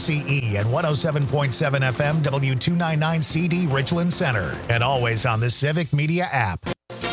KCE and 107.7 FM W299CD Richland Center. And always on the Civic Media app.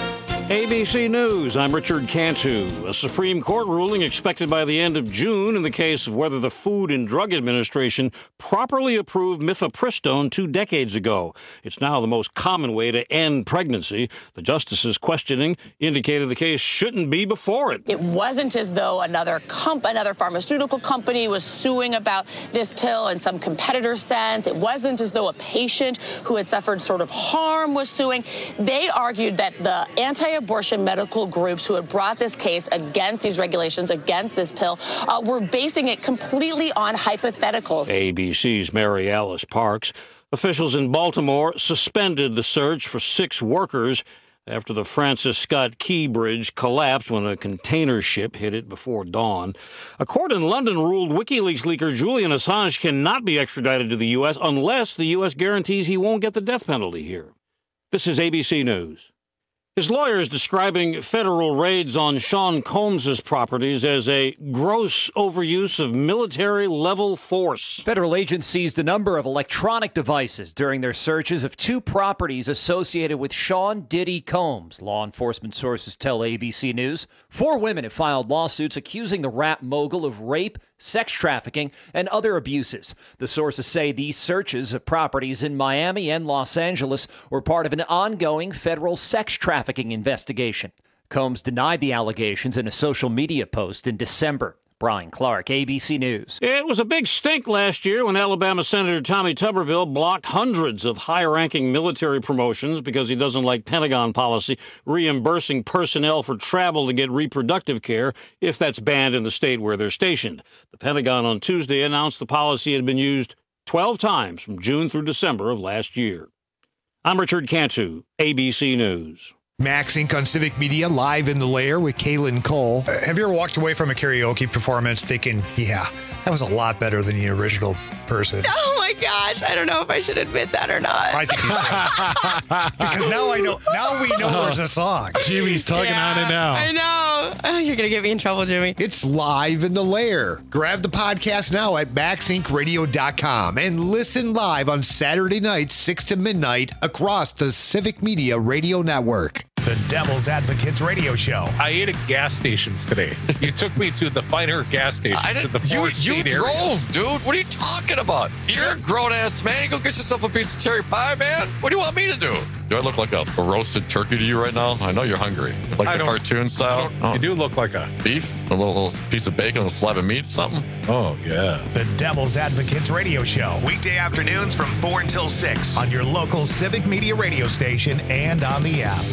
ABC News, I'm Richard Cantu. A Supreme Court ruling expected by the end of June in the case of whether the Food and Drug Administration properly approved mifepristone 2 decades ago. It's now the most common way to end pregnancy. The justices questioning indicated the case shouldn't be before it. It wasn't as though another pharmaceutical company was suing about this pill in some competitor sense. It wasn't as though a patient who had suffered sort of harm was suing. They argued that the anti-abortion medical groups who had brought this case against these regulations, against this pill, were basing it completely on hypotheticals. ABC's Mary Alice Parks. Officials in Baltimore suspended the search for 6 workers after the Francis Scott Key Bridge collapsed when a container ship hit it before dawn. A court in London ruled WikiLeaks leaker Julian Assange cannot be extradited to the U.S. unless the U.S. guarantees he won't get the death penalty here. This is ABC News. His lawyer is describing federal raids on Sean Combs' properties as a gross overuse of military-level force. Federal agents seized a number of electronic devices during their searches of 2 properties associated with Sean Diddy Combs, law enforcement sources tell ABC News. 4 women have filed lawsuits accusing the rap mogul of rape, sex trafficking, and other abuses. The sources say these searches of properties in Miami and Los Angeles were part of an ongoing federal sex trafficking investigation. Combs denied the allegations in a social media post in December. Brian Clark, ABC News. It was a big stink last year when Alabama Senator Tommy Tuberville blocked hundreds of high-ranking military promotions because he doesn't like Pentagon policy reimbursing personnel for travel to get reproductive care if that's banned in the state where they're stationed. The Pentagon on Tuesday announced the policy had been used 12 times from June through December of last year. I'm Richard Cantu, ABC News. Max Inc. on Civic Media, live in the lair with Kaylin Cole. Have you ever walked away from a karaoke performance thinking, yeah, that was a lot better than the original person? Oh my gosh, I don't know if I should admit that or not. I think you should. Because now we know there's a song. Jimmy's tugging on it now. I know. Oh, you're going to get me in trouble, Jimmy. It's live in the lair. Grab the podcast now at maxincradio.com and listen live on Saturday nights, 6 to midnight across the Civic Media Radio Network. The Devil's Advocates Radio Show. I ate at gas stations today. You took me to the finer gas stations. You drove, dude. What are you talking about? You're a grown-ass man. Go get yourself a piece of cherry pie, man. What do you want me to do? Do I look like a roasted turkey to you right now? I know you're hungry. Like the cartoon style? You do look like a beef? A little piece of bacon, a slab of meat, something? Oh, yeah. The Devil's Advocates Radio Show. Weekday afternoons from 4 until 6 on your local Civic Media radio station and on the app.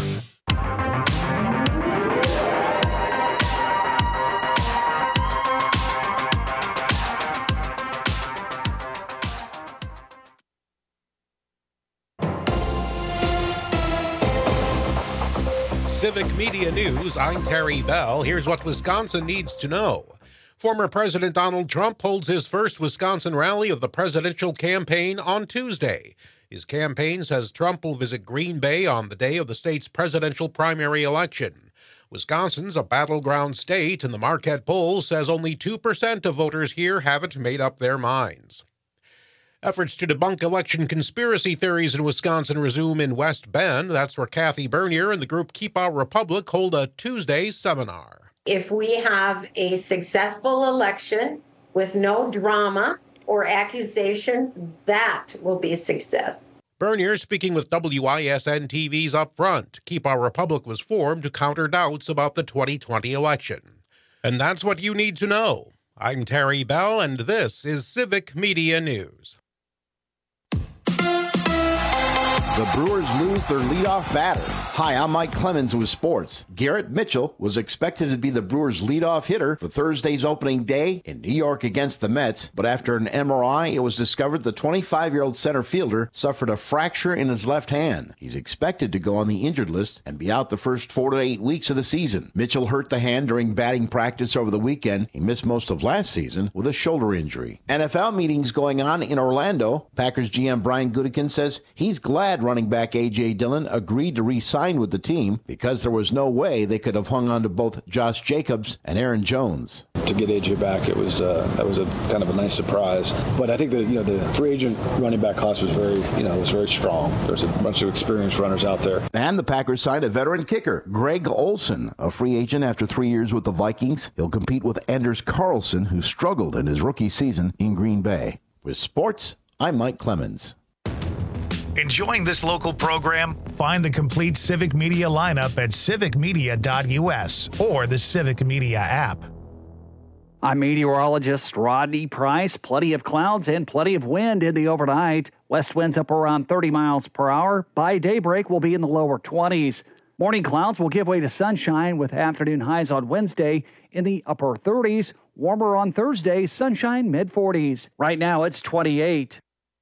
Civic Media News, I'm Terry Bell. Here's what Wisconsin needs to know. Former President Donald Trump holds his first Wisconsin rally of the presidential campaign on Tuesday. His campaign says Trump will visit Green Bay on the day of the state's presidential primary election. Wisconsin's a battleground state, and the Marquette poll says only 2% of voters here haven't made up their minds. Efforts to debunk election conspiracy theories in Wisconsin resume in West Bend. That's where Kathy Bernier and the group Keep Our Republic hold a Tuesday seminar. If we have a successful election with no drama or accusations, that will be a success. Bernier speaking with WISN TV's Up Front. Keep Our Republic was formed to counter doubts about the 2020 election. And that's what you need to know. I'm Terry Bell, and this is Civic Media News. The Brewers lose their leadoff batter. Hi, I'm Mike Clemens with sports. Garrett Mitchell was expected to be the Brewers' leadoff hitter for Thursday's opening day in New York against the Mets, but after an MRI, it was discovered the 25-year-old center fielder suffered a fracture in his left hand. He's expected to go on the injured list and be out the first 4 to 8 weeks of the season. Mitchell hurt the hand during batting practice over the weekend. He missed most of last season with a shoulder injury. NFL meetings going on in Orlando. Packers GM Brian Gutekunst says he's glad running back A.J. Dillon agreed to re-sign with the team because there was no way they could have hung on to both Josh Jacobs and Aaron Jones. To get A.J. back, that was a kind of a nice surprise. But I think that the free agent running back class was very strong. There's a bunch of experienced runners out there. And the Packers signed a veteran kicker, Greg Olsen, a free agent after 3 years with the Vikings. He'll compete with Anders Carlson, who struggled in his rookie season in Green Bay. With sports, I'm Mike Clemens. Enjoying this local program? Find the complete Civic Media lineup at civicmedia.us or the Civic Media app. I'm meteorologist Rodney Price. Plenty of clouds and plenty of wind in the overnight. West winds up around 30 miles per hour. By daybreak, we'll be in the lower 20s. Morning clouds will give way to sunshine with afternoon highs on Wednesday in the upper 30s. Warmer on Thursday, sunshine mid-40s. Right now, it's 28.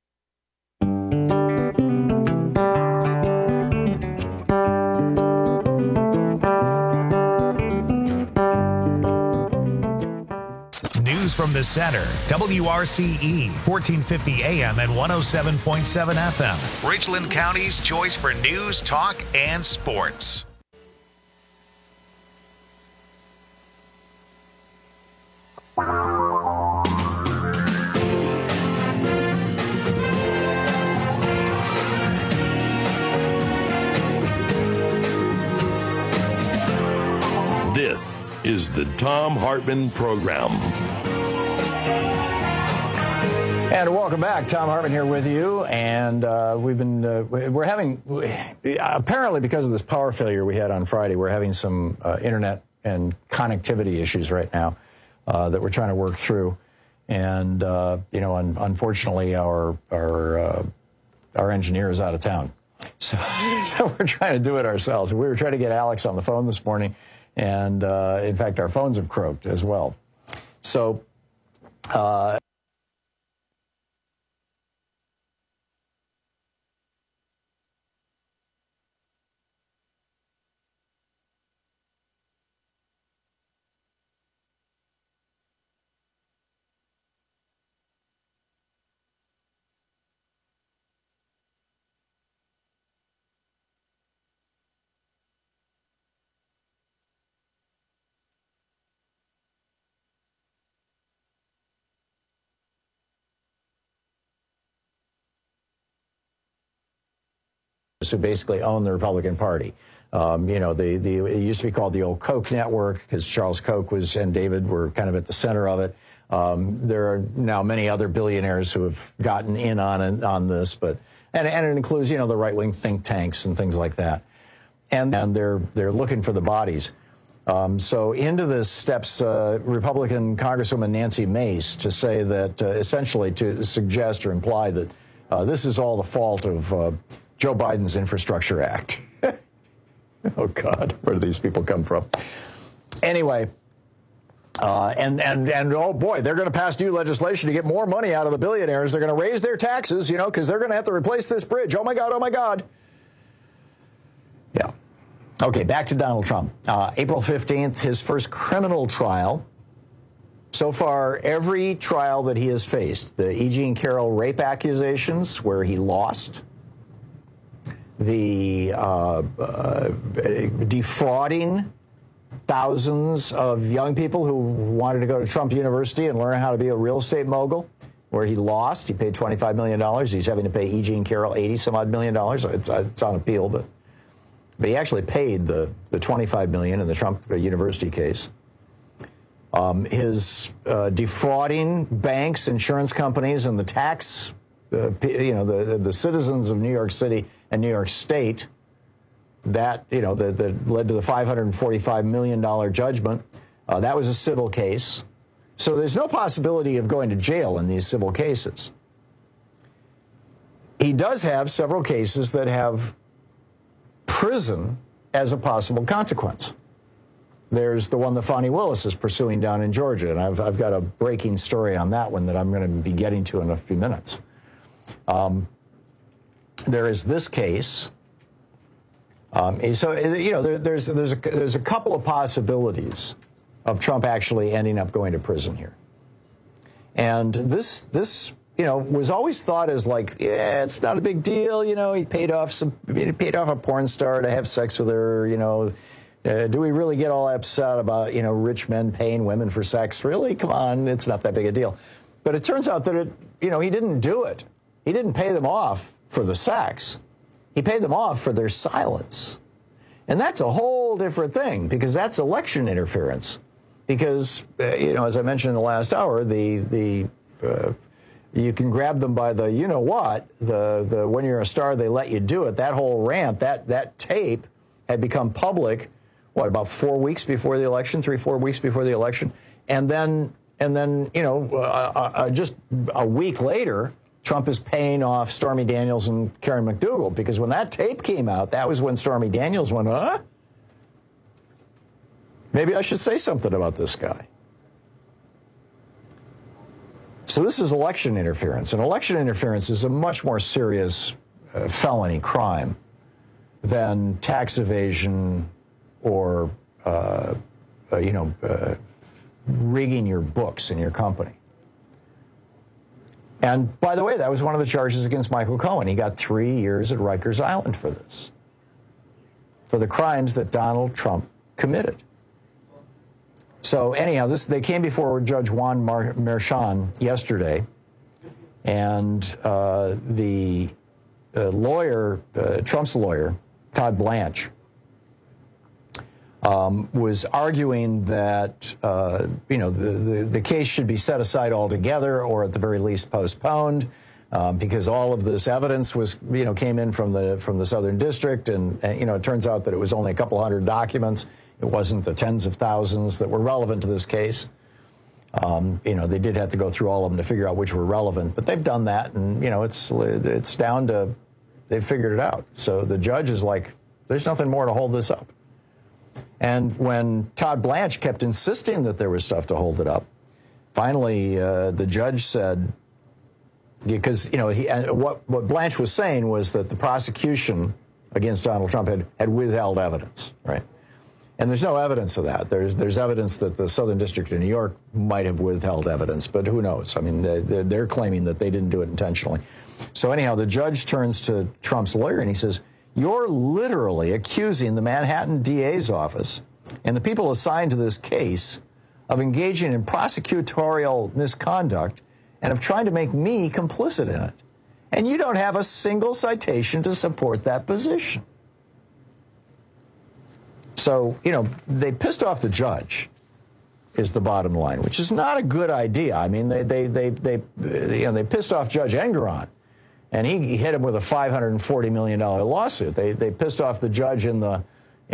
News from the center. WRCE, 1450 AM and 107.7 FM. Richland County's choice for news, talk, and sports. This is the Thom Hartmann Program. And welcome back. Thom Hartmann here with you. And we're having, apparently because of this power failure we had on Friday, we're having some internet and connectivity issues right now that we're trying to work through. And, unfortunately, our engineer is out of town. So we're trying to do it ourselves. We were trying to get Alex on the phone this morning. And, in fact, our phones have croaked as well. So, who basically own the Republican Party. It used to be called the old Koch network because Charles Koch and David were kind of at the center of it. There are now many other billionaires who have gotten in on this, and it includes, the right-wing think tanks and things like that. And they're looking for the bodies. So into this steps Republican Congresswoman Nancy Mace to say that essentially to suggest or imply that this is all the fault of Joe Biden's Infrastructure Act. Oh, God, where do these people come from? Anyway, and oh, boy, they're going to pass new legislation to get more money out of the billionaires. They're going to raise their taxes, because they're going to have to replace this bridge. Oh, my God, oh, my God. Yeah. Okay, back to Donald Trump. April 15th, his first criminal trial. So far, every trial that he has faced, the E. Jean Carroll rape accusations where he lost, the defrauding thousands of young people who wanted to go to Trump University and learn how to be a real estate mogul, where he lost. He paid $25 million. He's having to pay E. Jean Carroll $80-some-odd million. It's on appeal, but he actually paid the $25 million in the Trump University case. His defrauding banks, insurance companies, and the tax, the citizens of New York City and New York State, that led to the $545 million judgment. That was a civil case. So there's no possibility of going to jail in these civil cases. He does have several cases that have prison as a possible consequence. There's the one that Fani Willis is pursuing down in Georgia, and I've got a breaking story on that one that I'm going to be getting to in a few minutes. There is this case. There's a couple of possibilities of Trump actually ending up going to prison here. And this was always thought as like, yeah, it's not a big deal. He paid off a porn star to have sex with her. Do we really get all upset about, rich men paying women for sex? Really? Come on, it's not that big a deal. But it turns out that he didn't do it. He didn't pay them off for the sex. He paid them off for their silence. And that's a whole different thing, because that's election interference. Because, as I mentioned in the last hour, you can grab them by the the when you're a star, they let you do it. That whole rant, that tape had become public, about 4 weeks before the election, 3-4 weeks before the election. And then just a week later, Trump is paying off Stormy Daniels and Karen McDougal, because when that tape came out, that was when Stormy Daniels went, huh? Maybe I should say something about this guy. So this is election interference, and election interference is a much more serious felony crime than tax evasion or, rigging your books in your company. And by the way, that was one of the charges against Michael Cohen. He got 3 years at Rikers Island for this, for the crimes that Donald Trump committed. So anyhow, they came before Judge Juan Merchan yesterday, and the lawyer, Trump's lawyer, Todd Blanche, was arguing that the case should be set aside altogether, or at the very least postponed, because all of this evidence came in from the Southern District, and it turns out that it was only a couple hundred documents. It wasn't the tens of thousands that were relevant to this case. They did have to go through all of them to figure out which were relevant, but they've done that, and it's down to they've figured it out. So the judge is like, there's nothing more to hold this up. And when Todd Blanche kept insisting that there was stuff to hold it up, finally the judge said, because what Blanche was saying was that the prosecution against Donald Trump had withheld evidence, right? And there's no evidence of that. There's evidence that the Southern District of New York might have withheld evidence, but who knows? I mean, they're claiming that they didn't do it intentionally. So anyhow, the judge turns to Trump's lawyer and he says, you're literally accusing the Manhattan DA's office and the people assigned to this case of engaging in prosecutorial misconduct and of trying to make me complicit in it. And you don't have a single citation to support that position. So, they pissed off the judge, is the bottom line, which is not a good idea. I mean, they pissed off Judge Engoron, and he hit him with a $540 million lawsuit. They pissed off the judge in the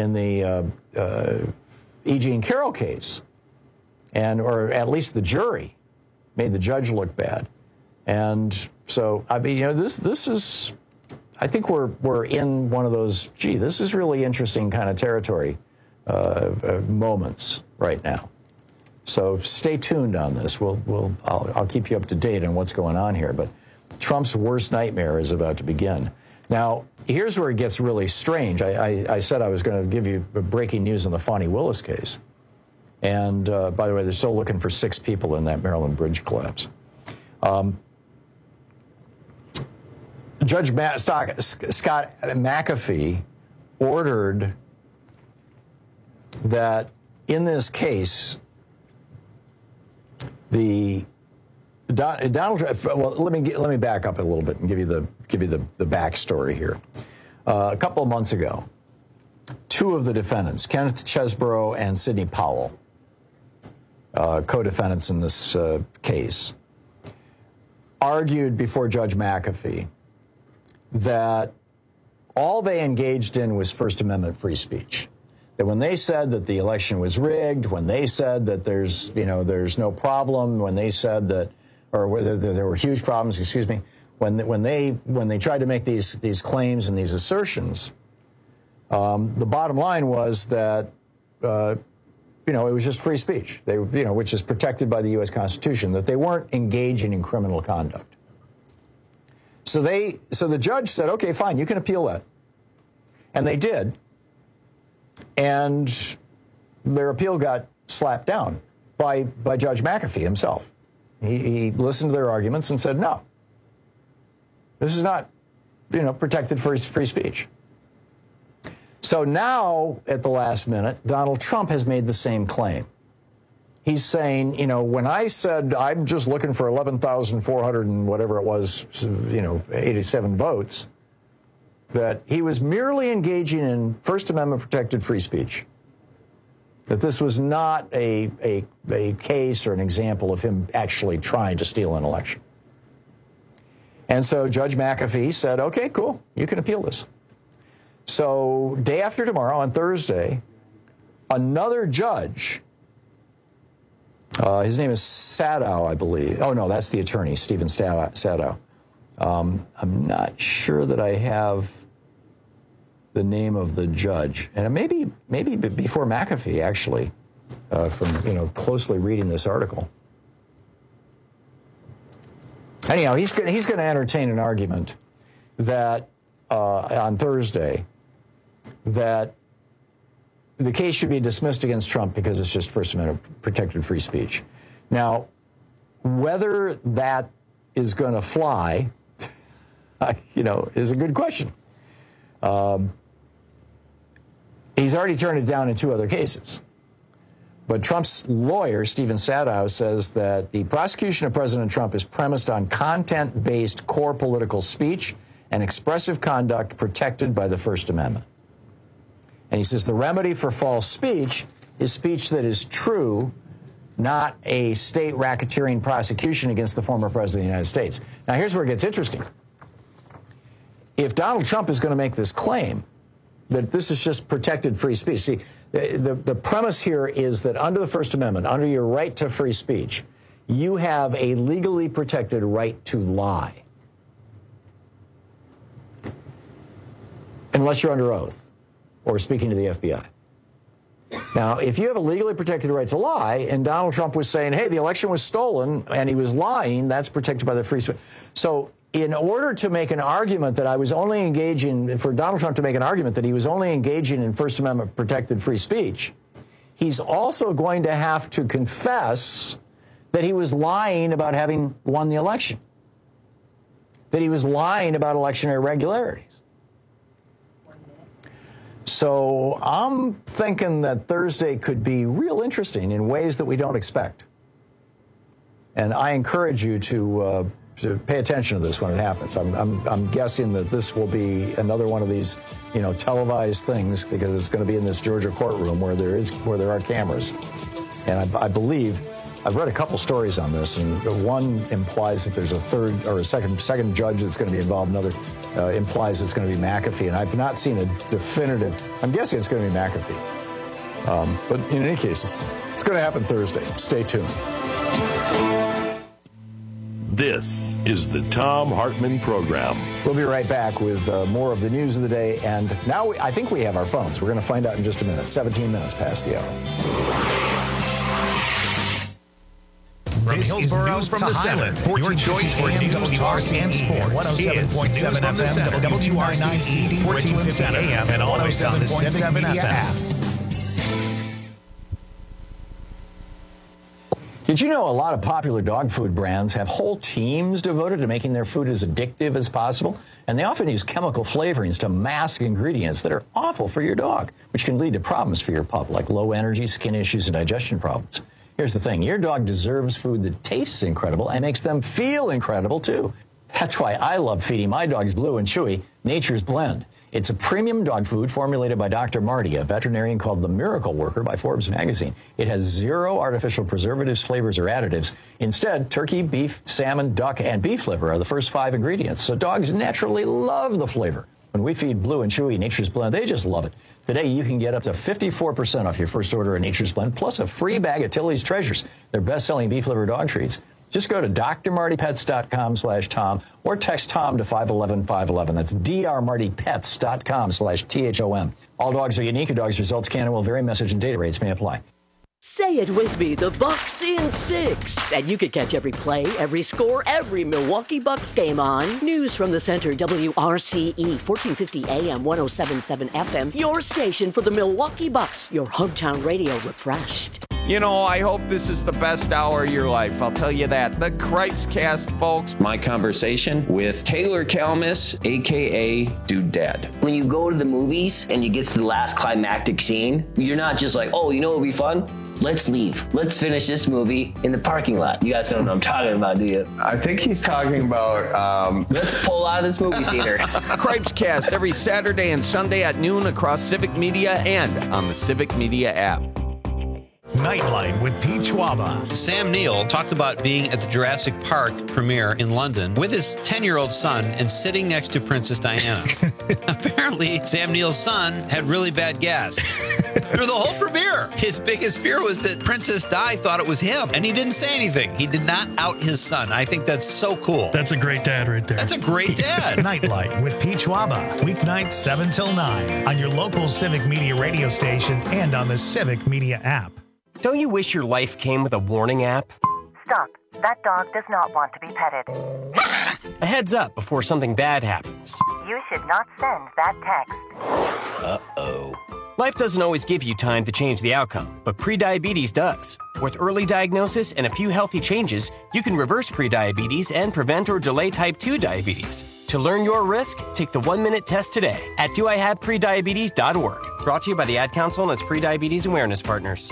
E. Jean Carroll case, or at least the jury made the judge look bad. And so, I mean, this is, I think we're in one of those, this is really interesting kind of territory moments right now. So stay tuned on this. I'll keep you up to date on what's going on here. But Trump's worst nightmare is about to begin. Now, here's where it gets really strange. I said I was going to give you breaking news on the Fani Willis case. And by the way, they're still looking for 6 people in that Maryland bridge collapse. Judge Scott McAfee ordered that in this case, Donald Trump. Well, let me back up a little bit and give you the backstory here. A couple of months ago, 2 of the defendants, Kenneth Chesborough and Sidney Powell, co-defendants in this case, argued before Judge McAfee that all they engaged in was First Amendment free speech. That when they said that the election was rigged, when they said that there's no problem, when they said that, or whether there were huge problems, when they tried to make these claims and these assertions, the bottom line was that it was just free speech. Which is protected by the U.S. Constitution. That they weren't engaging in criminal conduct. So the judge said, okay, fine, you can appeal that. And they did. And their appeal got slapped down by Judge McAfee himself. He listened to their arguments and said, no, This is not, protected free speech. So now, at the last minute, Donald Trump has made the same claim. He's saying, when I said I'm just looking for 11,400 and whatever it was, 87 votes, that he was merely engaging in First Amendment protected free speech. That this was not a case or an example of him actually trying to steal an election. And so Judge McAfee said, okay, cool, you can appeal this. So day after tomorrow, on Thursday, another judge, his name is Sadow, I believe. Oh, no, that's the attorney, Stephen Sadow. I'm not sure that I have the name of the judge. And maybe before McAfee, actually, from, closely reading this article. Anyhow, he's going to entertain an argument that on Thursday that the case should be dismissed against Trump because it's just First Amendment protected free speech. Now, whether that is going to fly, is a good question. He's already turned it down in 2 other cases. But Trump's lawyer, Stephen Sadow, says that the prosecution of President Trump is premised on content-based core political speech and expressive conduct protected by the First Amendment. And he says the remedy for false speech is speech that is true, not a state racketeering prosecution against the former president of the United States. Now, here's where it gets interesting. If Donald Trump is going to make this claim that this is just protected free speech, see, the premise here is that under the First Amendment, under your right to free speech, you have a legally protected right to lie. Unless you're under oath or speaking to the FBI. Now, if you have a legally protected right to lie, and Donald Trump was saying, hey, the election was stolen, and he was lying, that's protected by the free speech. So in order to make an argument that I was only engaging, for Donald Trump to make an argument that he was only engaging in First Amendment protected free speech, he's also going to have to confess that he was lying about having won the election, that he was lying about election irregularities. So I'm thinking that Thursday could be real interesting in ways that we don't expect. And I encourage you to pay attention to this when it happens. I'm guessing that this will be another one of these, televised things, because it's going to be in this Georgia courtroom where there are cameras. And I believe I've read a couple stories on this, and one implies that there's a third or a second judge that's going to be involved. Another implies it's going to be McAfee, and I've not seen a definitive. I'm guessing it's going to be McAfee. But in any case, it's going to happen Thursday. Stay tuned. This is the Thom Hartmann Program. We'll be right back with more of the news of the day. And now I think we have our phones. We're going to find out in just a minute. 17 minutes past the hour. This is News from the Center. Your choice for news, talk, and sports. 107.7 FM, WRCE, 1450 AM, and always on the Civic Media app. Did you know a lot of popular dog food brands have whole teams devoted to making their food as addictive as possible? And they often use chemical flavorings to mask ingredients that are awful for your dog, which can lead to problems for your pup, like low energy, skin issues, and digestion problems. Here's the thing. Your dog deserves food that tastes incredible and makes them feel incredible, too. That's why I love feeding my dogs Blue and Chewy Nature's Blend. It's a premium dog food formulated by Dr. Marty, a veterinarian called the Miracle Worker by Forbes magazine. It has 0 artificial preservatives, flavors, or additives. Instead, turkey, beef, salmon, duck, and beef liver are the first 5 ingredients, so dogs naturally love the flavor. When we feed Blue and Chewy Nature's Blend, they just love it. Today, you can get up to 54% off your first order of Nature's Blend, plus a free bag of Tilly's Treasures, their best-selling beef liver dog treats. Just go to drmartypets.com/Tom or text Tom to 511-511. That's drmartypets.com/THOM. All dogs are unique. A dog's results can and will vary. Message and data rates may apply. Say it with me, the Bucks in 6. And you can catch every play, every score, every Milwaukee Bucks game on News from the Center, WRCE, 1450 AM, 107.7 FM, your station for the Milwaukee Bucks, your hometown radio refreshed. You know, I hope this is the best hour of your life. I'll tell you that. The Cripes Cast, folks. My conversation with Taylor Kalmus, a.k.a. Dude Dad. When you go to the movies and you get to the last climactic scene, you're not just like, oh, you know what would be fun? Let's leave. Let's finish this movie in the parking lot. You guys don't know what I'm talking about, do you? I think he's talking about... Let's pull out of this movie theater. Cripes Cast every Saturday and Sunday at noon across Civic Media and on the Civic Media app. Nightlight with Pete Schwaba. Sam Neill talked about being at the Jurassic Park premiere in London with his 10-year-old son and sitting next to Princess Diana. Apparently, Sam Neill's son had really bad gas. Through the whole premiere, his biggest fear was that Princess Di thought it was him, and he didn't say anything. He did not out his son. I think that's so cool. That's a great dad right there. That's a great dad. Nightlight with Pete Schwaba. Weeknights 7 till 9 on your local Civic Media radio station and on the Civic Media app. Don't you wish your life came with a warning app? Stop. That dog does not want to be petted. A heads up before something bad happens. You should not send that text. Uh-oh. Life doesn't always give you time to change the outcome, but prediabetes does. With early diagnosis and a few healthy changes, you can reverse prediabetes and prevent or delay type 2 diabetes. To learn your risk, take the 1-minute test today at doihaveprediabetes.org. Brought to you by the Ad Council and its Prediabetes Awareness Partners.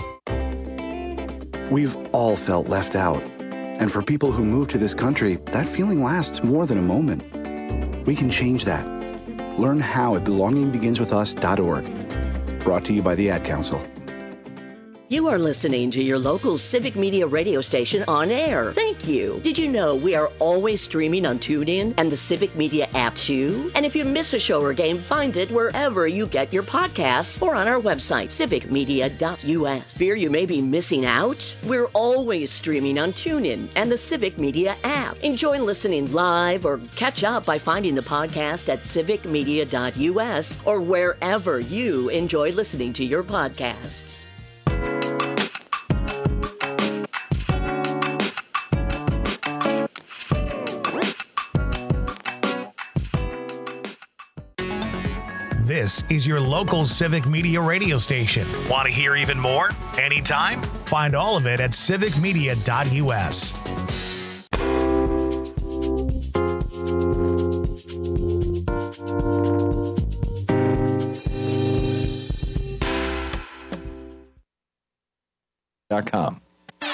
We've all felt left out. And for people who move to this country, that feeling lasts more than a moment. We can change that. Learn how at belongingbeginswithus.org. Brought to you by the Ad Council. You are listening to your local Civic Media radio station on air. Thank you. Did you know we are always streaming on TuneIn and the Civic Media app too? And if you miss a show or game, find it wherever you get your podcasts or on our website, civicmedia.us. Fear you may be missing out? We're always streaming on TuneIn and the Civic Media app. Enjoy listening live or catch up by finding the podcast at civicmedia.us or wherever you enjoy listening to your podcasts. This is your local Civic Media radio station. Want to hear even more? Anytime? Find all of it at civicmedia.us. .com.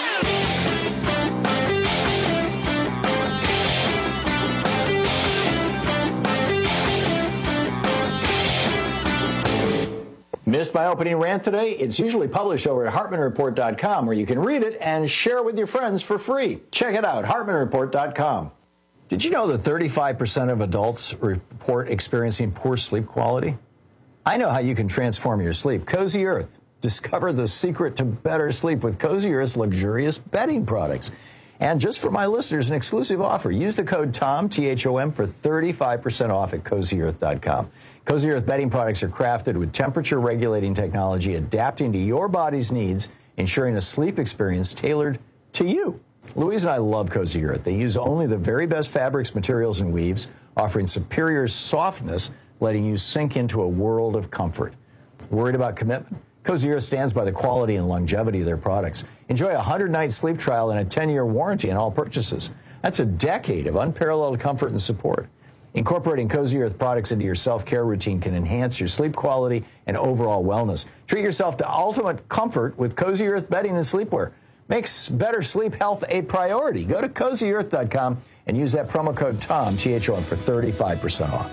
Missed my opening rant today? It's usually published over at HartmanReport.com, where you can read it and share it with your friends for free. Check it out, HartmanReport.com. Did you know that 35% of adults report experiencing poor sleep quality? I know how you can transform your sleep. Cozy Earth. Discover the secret to better sleep with Cozy Earth's luxurious bedding products. And just for my listeners, an exclusive offer. Use the code TOM, T-H-O-M, for 35% off at CozyEarth.com. Cozy Earth bedding products are crafted with temperature-regulating technology, adapting to your body's needs, ensuring a sleep experience tailored to you. Louise and I love Cozy Earth. They use only the very best fabrics, materials, and weaves, offering superior softness, letting you sink into a world of comfort. Worried about commitment? Cozy Earth stands by the quality and longevity of their products. Enjoy a 100-night sleep trial and a 10-year warranty on all purchases. That's a decade of unparalleled comfort and support. Incorporating Cozy Earth products into your self-care routine can enhance your sleep quality and overall wellness. Treat yourself to ultimate comfort with Cozy Earth bedding and sleepwear. Makes better sleep health a priority. Go to CozyEarth.com and use that promo code TOM, T-H-O-M, for 35% off.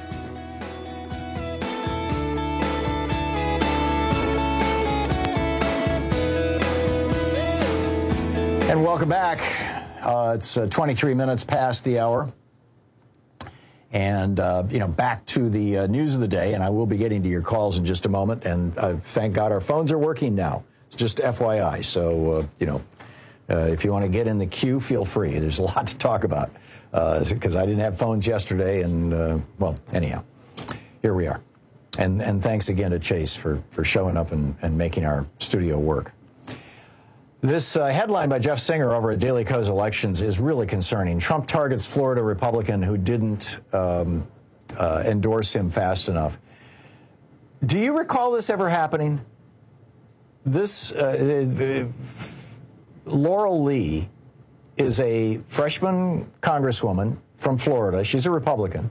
And welcome back. It's 23 minutes past the hour. And, back to the news of the day. And I will be getting to your calls in just a moment. And thank God our phones are working now. It's just FYI. So, if you want to get in the queue, feel free. There's a lot to talk about because I didn't have phones yesterday. And, anyhow, here we are. And thanks again to Chase for showing up and making our studio work. This headline by Jeff Singer over at Daily Kos Elections is really concerning. Trump targets Florida Republican who didn't endorse him fast enough. Do you recall this ever happening? This Laurel Lee is a freshman congresswoman from Florida. She's a Republican.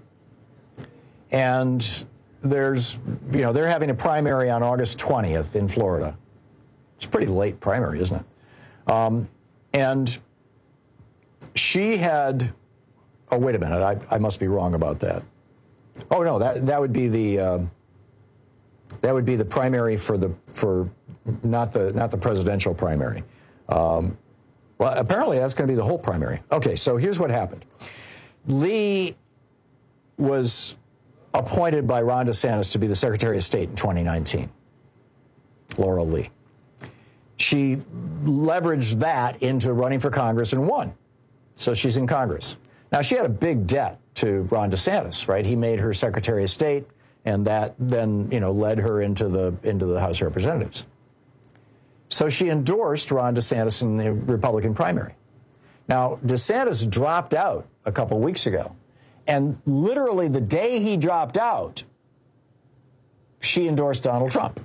And they're having a primary on August 20th in Florida. It's a pretty late primary, isn't it? And she had, oh, wait a minute, I must be wrong about that. Oh, no, that would be the primary for not the presidential primary. Well, apparently that's going to be the whole primary. Okay, so here's what happened. Lee was appointed by Ron DeSantis to be the Secretary of State in 2019. Laurel Lee. She leveraged that into running for Congress and won. So she's in Congress. Now, she had a big debt to Ron DeSantis, right? He made her Secretary of State, and that then, led her into the House of Representatives. So she endorsed Ron DeSantis in the Republican primary. Now, DeSantis dropped out a couple weeks ago, and literally the day he dropped out, she endorsed Donald Trump.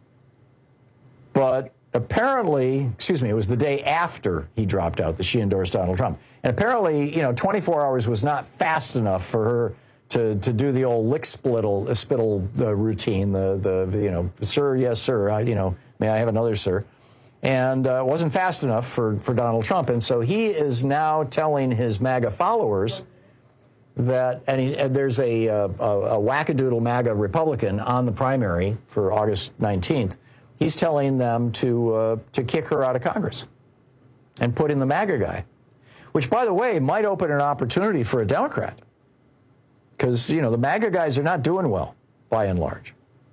But apparently, it was the day after he dropped out that she endorsed Donald Trump. And apparently, 24 hours was not fast enough for her to do the old lick spittle routine, the sir, yes, sir, may I have another sir? And it wasn't fast enough for Donald Trump. And so he is now telling his MAGA followers that, and there's a wackadoodle MAGA Republican on the primary for August 19th. He's telling them to kick her out of Congress and put in the MAGA guy, which, by the way, might open an opportunity for a Democrat because, the MAGA guys are not doing well, by and large.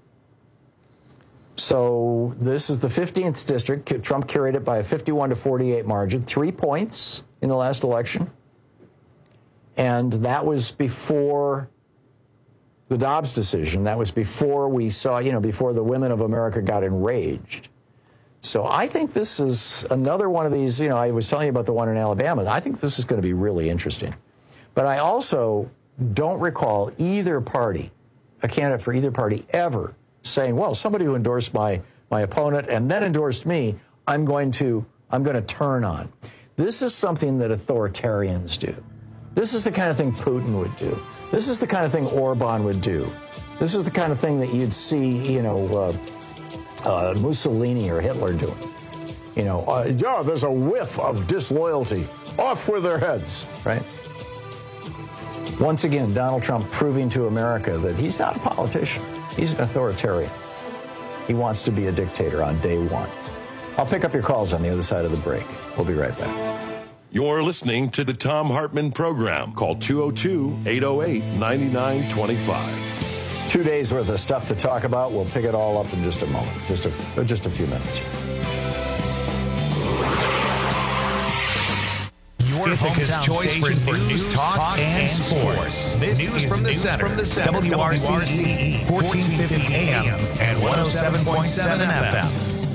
So this is the 15th district. Trump carried it by a 51-48 margin, 3 points in the last election. And that was before the Dobbs decision. That was before we saw, before the women of America got enraged. So I think this is another one of these, I was telling you about the one in Alabama. I think this is going to be really interesting. But I also don't recall either party, a candidate for either party, ever saying, well, somebody who endorsed my opponent and then endorsed me, I'm going to turn on. This is something that authoritarians do. This is the kind of thing Putin would do. This is the kind of thing Orban would do. This is the kind of thing that you'd see, Mussolini or Hitler doing. There's a whiff of disloyalty. Off with their heads, right? Once again, Donald Trump proving to America that he's not a politician. He's an authoritarian. He wants to be a dictator on day one. I'll pick up your calls on the other side of the break. We'll be right back. You're listening to the Thom Hartmann Program. Call 202-808-9925. 2 days worth of stuff to talk about. We'll pick it all up in just a moment, just a few minutes. Your Ithaca's choice for news, talk, and sports. This news from the center. WRCE, 1450 AM and 107.7 FM.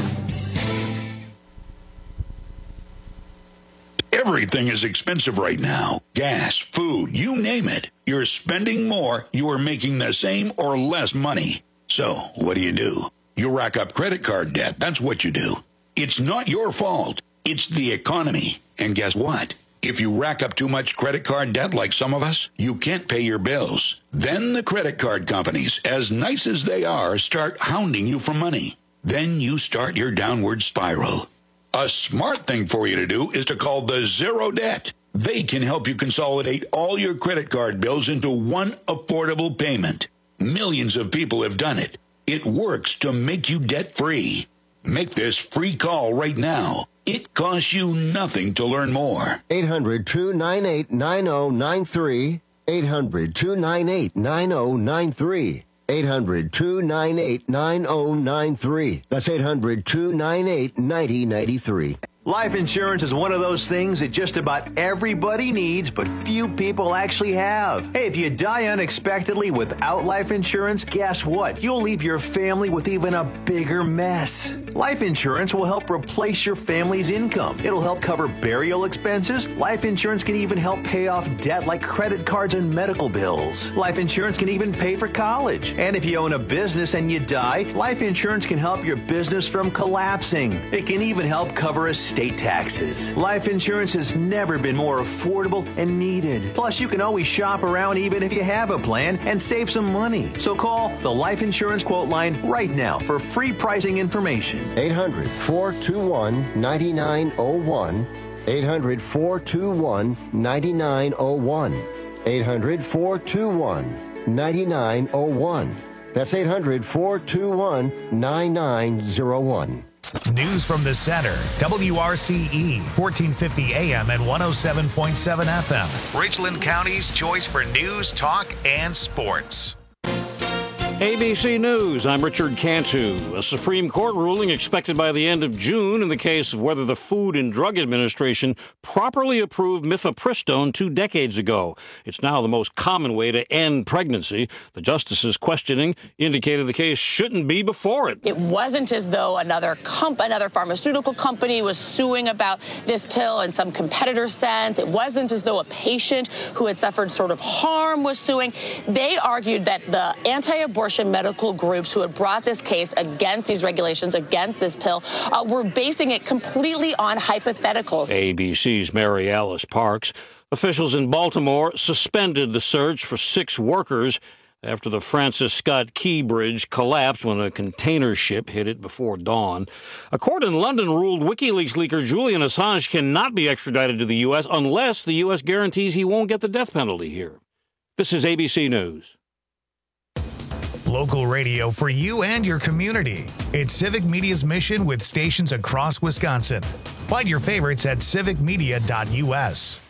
Everything is expensive right now. Gas, food, you name it. You're spending more, you are making the same or less money. So, what do? You rack up credit card debt. That's what you do. It's not your fault. It's the economy. And guess what? If you rack up too much credit card debt like some of us, you can't pay your bills. Then the credit card companies, as nice as they are, start hounding you for money. Then you start your downward spiral. A smart thing for you to do is to call the Zero Debt. They can help you consolidate all your credit card bills into one affordable payment. Millions of people have done it. It works to make you debt-free. Make this free call right now. It costs you nothing to learn more. 800-298-9093. 800-298-9093. 800-298-9093. That's 800-298-9093. Life insurance is one of those things that just about everybody needs, but few people actually have. Hey, if you die unexpectedly without life insurance, guess what? You'll leave your family with even a bigger mess. Life insurance will help replace your family's income. It'll help cover burial expenses. Life insurance can even help pay off debt like credit cards and medical bills. Life insurance can even pay for college. And if you own a business and you die, life insurance can help your business from collapsing. It can even help cover estate taxes. Life insurance has never been more affordable and needed. Plus, you can always shop around even if you have a plan and save some money. So call the Life Insurance Quote Line right now for free pricing information. 800-421-9901. 800-421-9901. 800-421-9901. That's 800-421-9901. News from the center. WRCE, 1450 AM and 107.7 FM. Richland County's choice for news, talk, and sports. ABC News, I'm Richard Cantu. A Supreme Court ruling expected by the end of June in the case of whether the Food and Drug Administration properly approved mifepristone 2 decades ago. It's now the most common way to end pregnancy. The justices questioning indicated the case shouldn't be before it. It wasn't as though another pharmaceutical company was suing about this pill in some competitor sense. It wasn't as though a patient who had suffered sort of harm was suing. They argued that the anti-abortion medical groups who had brought this case against these regulations, against this pill, were basing it completely on hypotheticals. ABC's Mary Alice Parks. Officials in Baltimore suspended the search for 6 workers after the Francis Scott Key Bridge collapsed when a container ship hit it before dawn. A court in London ruled WikiLeaks leaker Julian Assange cannot be extradited to the U.S. unless the U.S. guarantees he won't get the death penalty here. This is ABC News. Local radio for you and your community. It's Civic Media's mission with stations across Wisconsin. Find your favorites at civicmedia.us.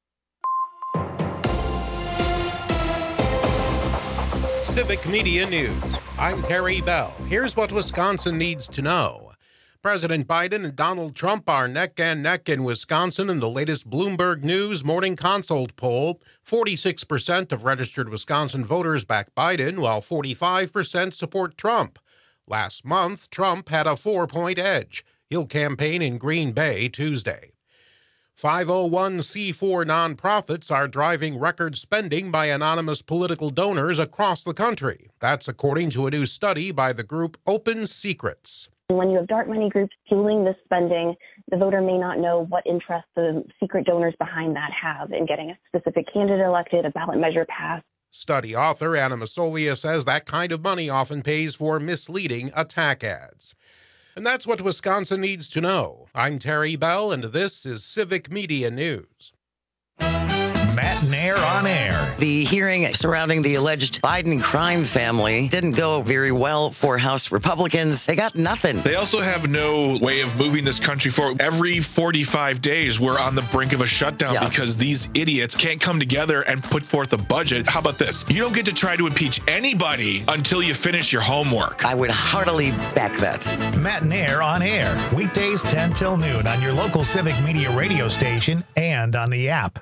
Civic Media News. I'm Terry Bell. Here's what Wisconsin needs to know. President Biden and Donald Trump are neck and neck in Wisconsin in the latest Bloomberg News Morning Consult poll. 46% of registered Wisconsin voters back Biden, while 45% support Trump. Last month, Trump had a 4-point edge. He'll campaign in Green Bay Tuesday. 501c4 nonprofits are driving record spending by anonymous political donors across the country. That's according to a new study by the group Open Secrets. When you have dark money groups fueling this spending, the voter may not know what interest the secret donors behind that have in getting a specific candidate elected, a ballot measure passed. Study author Anna Masolia says that kind of money often pays for misleading attack ads. And that's what Wisconsin needs to know. I'm Terry Bell, and this is Civic Media News. Matt Nair on air. The hearing surrounding the alleged Biden crime family didn't go very well for House Republicans. They got nothing. They also have no way of moving this country forward. Every 45 days, we're on the brink of a shutdown because these idiots can't come together and put forth a budget. How about this? You don't get to try to impeach anybody until you finish your homework. I would heartily back that. Matt Nair on air. Weekdays 10 till noon on your local Civic Media radio station and on the app.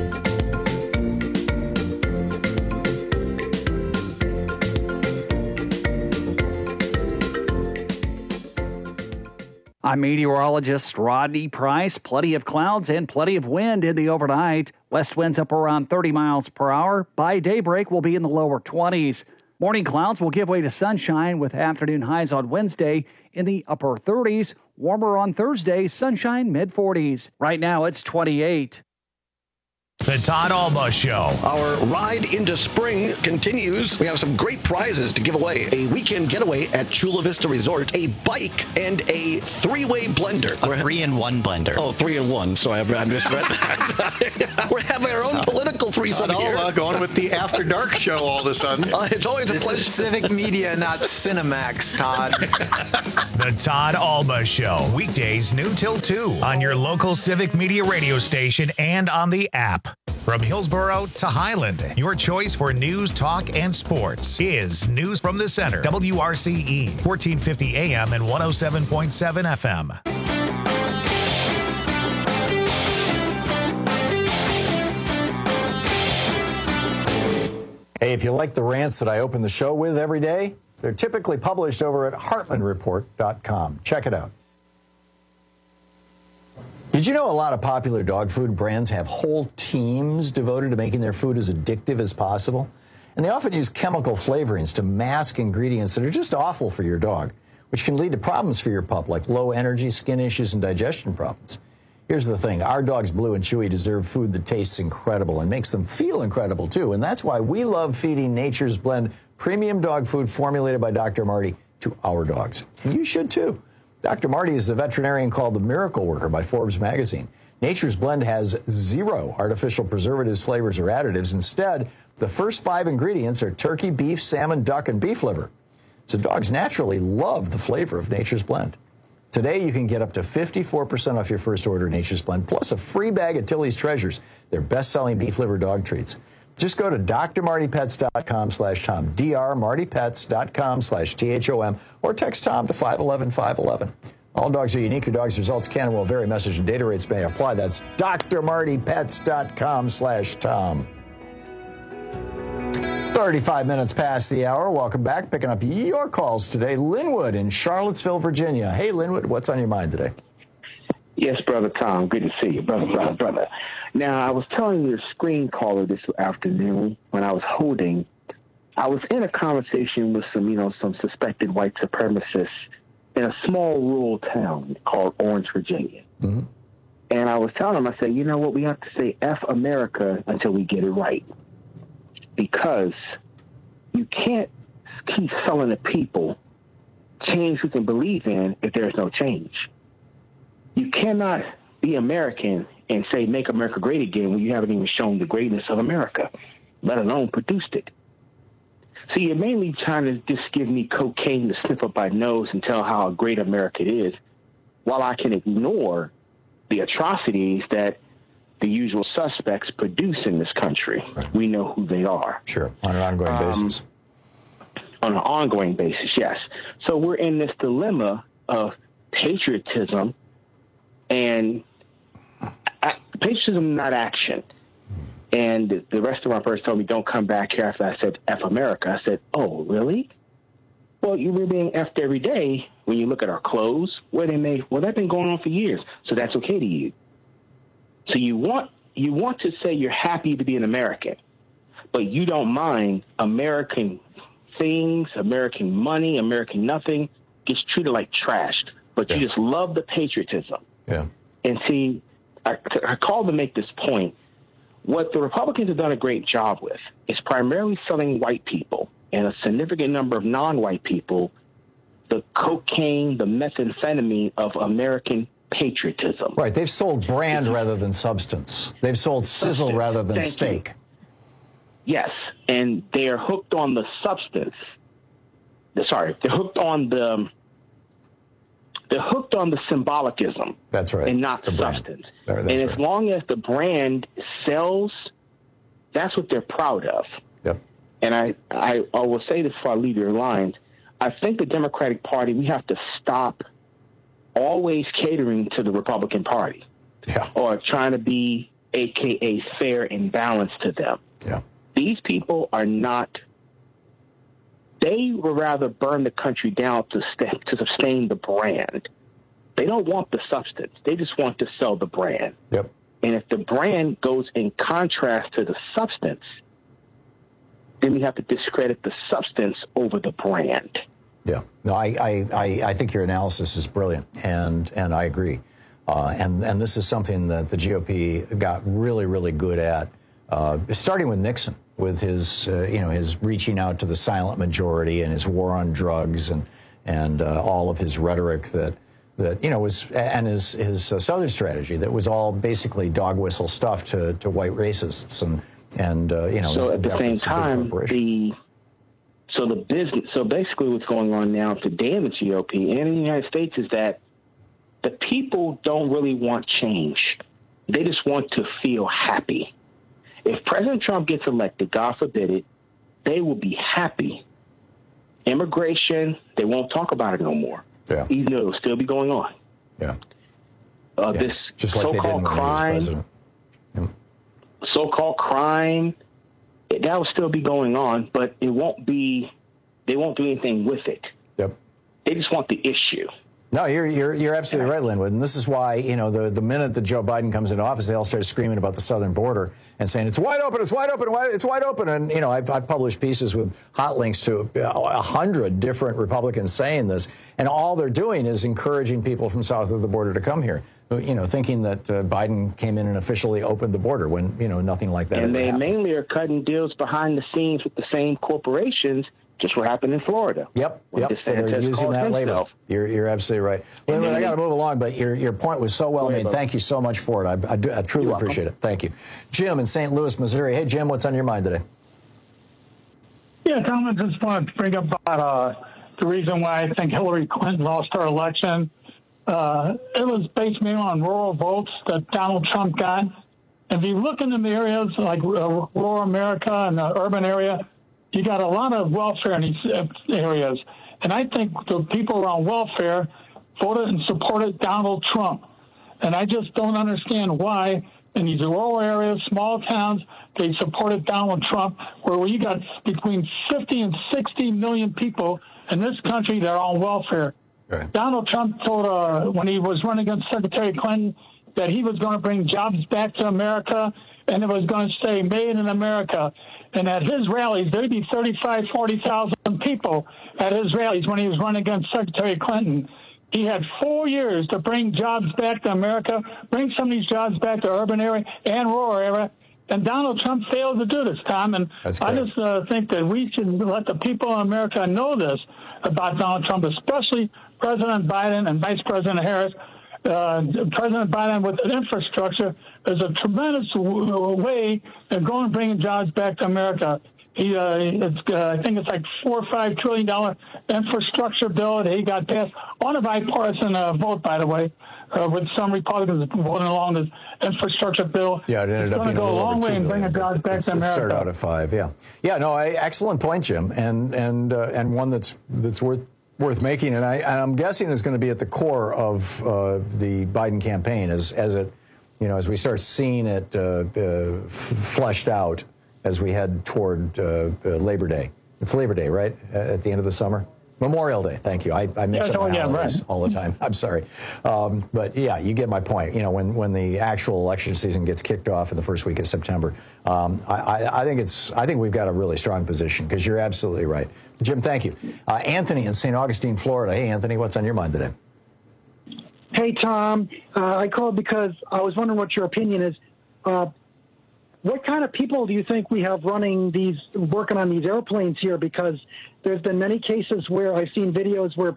I'm meteorologist Rodney Price. Plenty of clouds and plenty of wind in the overnight. West winds up around 30 miles per hour. By daybreak, we'll be in the lower 20s. Morning clouds will give way to sunshine with afternoon highs on Wednesday in the upper 30s. Warmer on Thursday, sunshine mid-40s. Right now, it's 28. The Todd Alba Show. Our ride into spring continues. We have some great prizes to give away. A weekend getaway at Chula Vista Resort, a bike, and a 3-way blender. A 3-in-1 blender. Oh, 3-in-1, so I misread that. We're having our own political threesome Todd here. Alba going with the After Dark show all of a sudden. It's always a pleasure. This is Civic Media, not Cinemax, Todd. The Todd Alba Show. Weekdays noon till 2 on your local Civic Media radio station and on the app. From Hillsboro to Highland, your choice for news, talk, and sports is News from the Center. WRCE, 1450 AM and 107.7 FM. Hey, if you like the rants that I open the show with every day, They're typically published over at heartlandreport.com. Check it out. Did you know a lot of popular dog food brands have whole teams devoted to making their food as addictive as possible? And they often use chemical flavorings to mask ingredients that are just awful for your dog, which can lead to problems for your pup, like low energy, skin issues, and digestion problems. Here's the thing. Our dogs, Blue and Chewy, deserve food that tastes incredible and makes them feel incredible, too. And that's why we love feeding Nature's Blend premium dog food formulated by Dr. Marty to our dogs. And you should, too. Dr. Marty is the veterinarian called the Miracle Worker by Forbes magazine. Nature's Blend has 0 artificial preservatives, flavors, or additives. Instead, the first 5 ingredients are turkey, beef, salmon, duck, and beef liver. So dogs naturally love the flavor of Nature's Blend. Today, you can get up to 54% off your first order of Nature's Blend, plus a free bag of Tilly's Treasures, their best-selling beef liver dog treats. Just go to drmartypets.com/Tom, drmartypets.com/THOM, or text Tom to 511-511. All dogs are unique. Your dog's results can and will vary. Message and data rates may apply. That's drmartypets.com/Tom. 35 minutes past the hour. Welcome back. Picking up your calls today. Linwood in Charlottesville, Virginia. Hey, Linwood, what's on your mind today? Yes, Brother Tom. Good to see you, brother. Now, I was telling your screen caller this afternoon when I was in a conversation with some suspected white supremacists in a small rural town called Orange, Virginia. Mm-hmm. And I was telling them, I said, you know what, we have to say F America until we get it right. Because you can't keep selling the people change we can believe in if there's no change. You cannot be American and say, make America great again, when you haven't even shown the greatness of America, let alone produced it. So you're mainly trying to just give me cocaine to sniff up my nose and tell how great America is, while I can ignore the atrocities that the usual suspects produce in this country. Right. We know who they are. Sure, on an ongoing basis. On an ongoing basis, yes. So we're in this dilemma of patriotism and patriotism, not action. And the restaurant person told me, don't come back here after I said F America. I said, oh, really? Well, you were being F'd every day when you look at our clothes, where they made. Well, that's been going on for years, so that's okay to you. So you want to say you're happy to be an American, but you don't mind American things, American money, American nothing gets treated like trash, but you just love the patriotism. Yeah. And see, I call to make this point. What the Republicans have done a great job with is primarily selling white people and a significant number of non-white people the cocaine, the methamphetamine of American patriotism. Right. They've sold brand rather than substance. They've sold sizzle rather than steak. Yes. And they're hooked on the substance. They're hooked on the symbolicism. That's right. And not the substance. And as long as the brand sells, that's what they're proud of. Yep. And I will say this before I leave your lines. I think the Democratic Party, we have to stop always catering to the Republican Party, or trying to be, AKA, fair and balanced to them. Yeah. These people are not. They would rather burn the country down to sustain the brand. They don't want the substance. They just want to sell the brand. Yep. And if the brand goes in contrast to the substance, then we have to discredit the substance over the brand. Yeah, no, I think your analysis is brilliant, and I agree. And this is something that the GOP got really, really good at, starting with Nixon, with his his reaching out to the silent majority and his war on drugs and all of his rhetoric that was, and his Southern strategy that was all basically dog whistle stuff to white racists and So at the same time, So basically what's going on now today in the GOP and in the United States is that the people don't really want change. They just want to feel happy. If President Trump gets elected, God forbid it, they will be happy. Immigration, they won't talk about it no more. Yeah. Even though it'll still be going on. Yeah. This just like so-called crime, so-called crime, that will still be going on, but it won't be they won't do anything with it. Yep. They just want the issue. No, you're absolutely right, Linwood. And this is why, the minute that Joe Biden comes into office, they all start screaming about the southern border and saying, it's wide open, it's wide open, it's wide open. And, I've published pieces with hot links to 100 different Republicans saying this. And all they're doing is encouraging people from south of the border to come here, thinking that Biden came in and officially opened the border when, nothing like that. And they happened. mainly are cutting deals behind the scenes with the same corporations. Just what happened in Florida. Yep. They're using that labor. You're absolutely right. Linwood, I got to move along, but your point was so well made. Thank you so much for it. I truly appreciate it. Thank you. Jim in St. Louis, Missouri. Hey, Jim, what's on your mind today? Yeah, Tom, I just want to bring up about the reason why I think Hillary Clinton lost her election. It was based mainly on rural votes that Donald Trump got. If you look in the areas like rural America and the urban area, you got a lot of welfare in these areas. And I think the people around welfare voted and supported Donald Trump. And I just don't understand why in these rural areas, small towns, they supported Donald Trump, where you got between 50 and 60 million people in this country that are on welfare. Right. Donald Trump told, when he was running against Secretary Clinton, that he was going to bring jobs back to America, and it was going to say made in America. And at his rallies, there'd be 35,000, 40,000 people at his rallies when he was running against Secretary Clinton. He had 4 years to bring jobs back to America, bring some of these jobs back to urban area and rural area. And Donald Trump failed to do this, Tom. And I just think that we should let the people in America know this about Donald Trump, especially President Biden and Vice President Harris. President Biden with infrastructure is a tremendous way of going and bringing jobs back to America. I think it's like $4 or $5 trillion infrastructure bill that he got passed on a bipartisan vote, by the way, with some Republicans voting along this infrastructure bill. Yeah, it ended up being go a long way in bringing jobs back to America. It started out at 5. Yeah. No, excellent point, Jim, and one that's worth making, and I'm guessing is going to be at the core of the Biden campaign as we start seeing it fleshed out as we head toward Labor Day. It's Labor Day, right? At the end of the summer? Memorial Day, thank you. I mix up my holidays all the time. I'm sorry. But yeah, you get my point. When the actual election season gets kicked off in the first week of September, I think we've got a really strong position, because you're absolutely right. Jim, thank you. Anthony in St. Augustine, Florida. Hey, Anthony, what's on your mind today? Hey, Tom. I called because I was wondering what your opinion is. What kind of people do you think we have working on these airplanes here? Because there's been many cases where I've seen videos where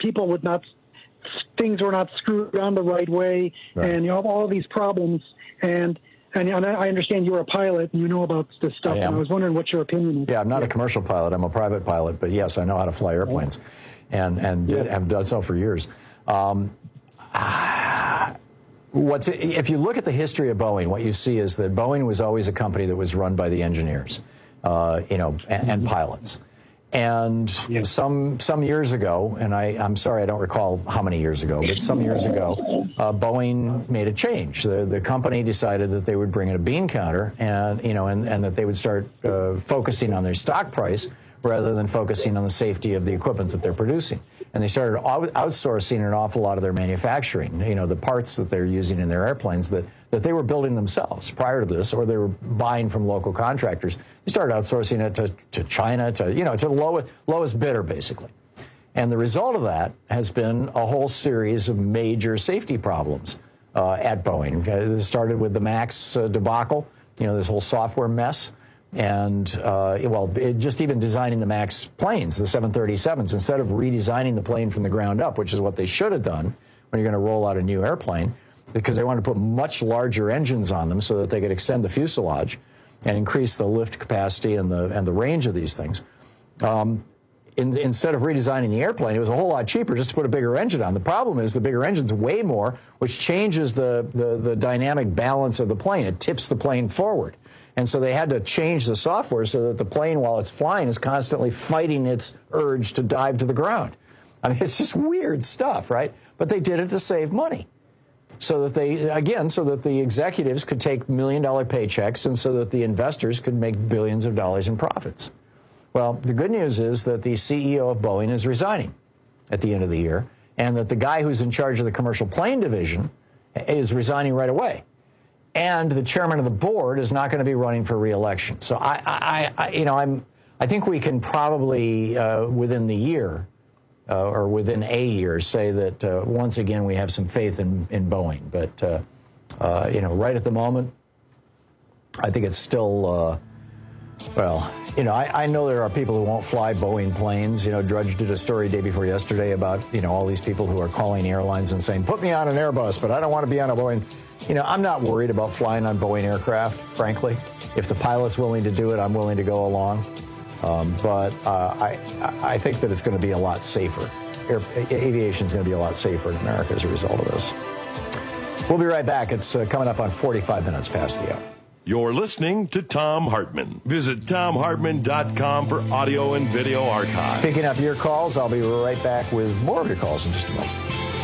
things were not screwed on the right way, right. And you have all these problems. And I understand you're a pilot and you know about this stuff. And I was wondering what your opinion is. Yeah, I'm not a commercial pilot. I'm a private pilot. But yes, I know how to fly airplanes, and have done so for years. If you look at the history of Boeing, what you see is that Boeing was always a company that was run by the engineers, and pilots. And some years ago, and I'm sorry, I don't recall how many years ago, but some years ago, Boeing made a change. The company decided that they would bring in a bean counter, and that they would start focusing on their stock price rather than focusing on the safety of the equipment that they're producing. And they started outsourcing an awful lot of their manufacturing, the parts that they're using in their airplanes that they were building themselves prior to this, or they were buying from local contractors. They started outsourcing it to China, to the lowest bidder, basically. And the result of that has been a whole series of major safety problems at Boeing. It started with the MAX debacle, this whole software mess. And, just even designing the MAX planes, the 737s, instead of redesigning the plane from the ground up, which is what they should have done when you're going to roll out a new airplane, because they wanted to put much larger engines on them so that they could extend the fuselage and increase the lift capacity and the range of these things. Instead of redesigning the airplane, it was a whole lot cheaper just to put a bigger engine on. The problem is the bigger engine's weigh more, which changes the dynamic balance of the plane. It tips the plane forward. And so they had to change the software so that the plane, while it's flying, is constantly fighting its urge to dive to the ground. I mean, it's just weird stuff, right? But they did it to save money. So that the executives could take $1 million paychecks, and so that the investors could make billions of dollars in profits. Well, the good news is that the CEO of Boeing is resigning at the end of the year, and that the guy who's in charge of the commercial plane division is resigning right away. And the chairman of the board is not going to be running for re-election. So I think we can probably within the year or within a year say that once again we have some faith in Boeing. But right at the moment, I think it's still I know there are people who won't fly Boeing planes. Drudge did a story day before yesterday about all these people who are calling airlines and saying, "Put me on an Airbus, but I don't want to be on a Boeing." I'm not worried about flying on Boeing aircraft, frankly. If the pilot's willing to do it, I'm willing to go along. But I think that it's going to be a lot safer. Aviation is going to be a lot safer in America as a result of this. We'll be right back. It's coming up on 45 minutes past the hour. You're listening to Thom Hartmann. Visit ThomHartmann.com for audio and video archive. Picking up your calls. I'll be right back with more of your calls in just a moment.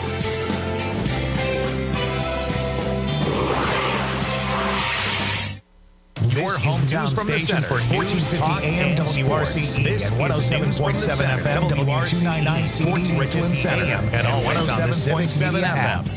Your hometown from the center for 1450 AM WRCE. This is 107.7 FM W299CD Richland Center and always on the 107.7 FM.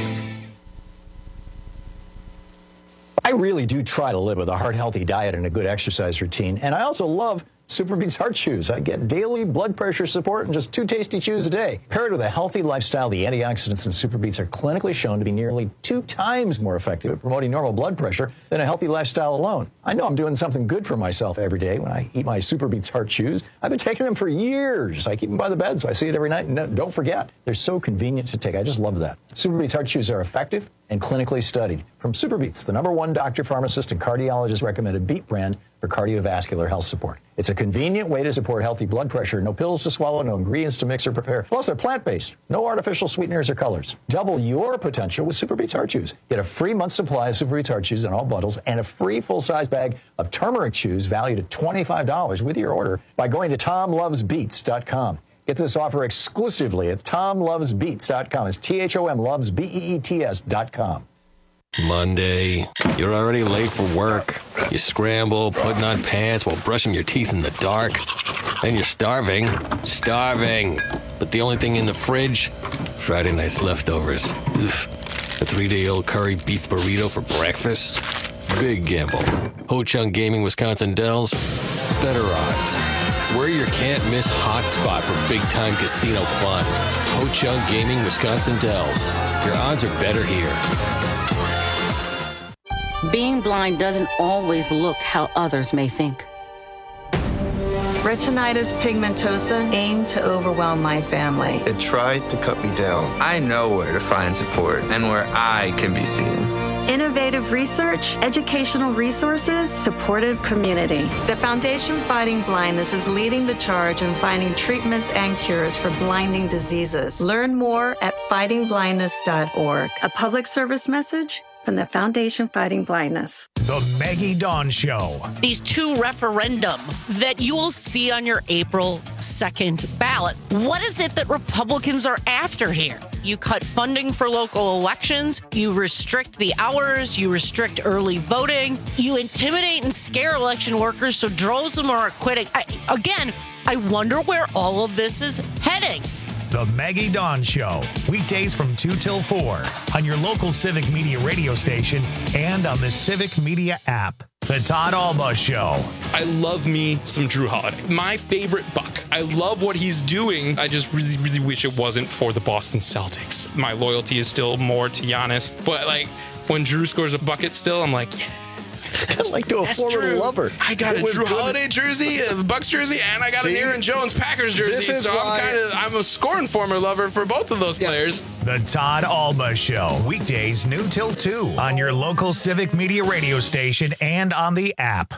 I really do try to live with a heart-healthy diet and a good exercise routine, and I also love SuperBeets Heart Chews. I get daily blood pressure support in just 2 tasty chews a day. Paired with a healthy lifestyle, the antioxidants in SuperBeets are clinically shown to be nearly 2 times more effective at promoting normal blood pressure than a healthy lifestyle alone. I know I'm doing something good for myself every day when I eat my SuperBeets Heart Chews. I've been taking them for years. I keep them by the bed, so I see it every night. And don't forget, they're so convenient to take. I just love that. SuperBeets Heart Chews are effective and clinically studied. From SuperBeets, the #1 doctor, pharmacist, and cardiologist recommended beet brand for cardiovascular health support. It's a convenient way to support healthy blood pressure. No pills to swallow, no ingredients to mix or prepare. Plus, they're plant-based. No artificial sweeteners or colors. Double your potential with SuperBeets Heart Chews. Get a free month supply of SuperBeets Heart Chews in all bundles and a free full-size bag of turmeric chews valued at $25 with your order by going to TomLovesBeets.com. Get this offer exclusively at TomLovesBeets.com. It's THOM loves BEETS.com. Monday. You're already late for work. You scramble, putting on pants while brushing your teeth in the dark. Then you're starving. Starving. But the only thing in the fridge? Friday night's leftovers. Oof. A 3-day-old curry beef burrito for breakfast? Big gamble. Ho Chunk Gaming Wisconsin Dells? Better odds. We're your can't-miss hotspot for big-time casino fun. Ho Chunk Gaming Wisconsin Dells. Your odds are better here. Being blind doesn't always look how others may think. Retinitis pigmentosa aimed to overwhelm my family. It tried to cut me down. I know where to find support and where I can be seen. Innovative research, educational resources, supportive community. The Foundation Fighting Blindness is leading the charge in finding treatments and cures for blinding diseases. Learn more at fightingblindness.org. A public service message from the Foundation Fighting Blindness. The Maggie Dawn Show. These 2 referendum that you will see on your April 2nd ballot. What is it that Republicans are after here? You cut funding for local elections. You restrict the hours. You restrict early voting. You intimidate and scare election workers so droves of them are quitting. I wonder where all of this is heading. The Maggie Dawn Show, weekdays from 2 till 4 on your local Civic Media radio station and on the Civic Media app. The Todd Alba Show. I love me some Drew Holiday. My favorite Buck. I love what he's doing. I just really, really wish it wasn't for the Boston Celtics. My loyalty is still more to Giannis. But when Drew scores a bucket still, I'm like, yeah. That's like to a former lover. I got a Drew Holiday jersey, a Bucks jersey, and I got an Aaron Jones Packers jersey. So I'm a scoring former lover for both of those players. The Todd Alba Show, weekdays noon till 2 on your local Civic Media radio station and on the app.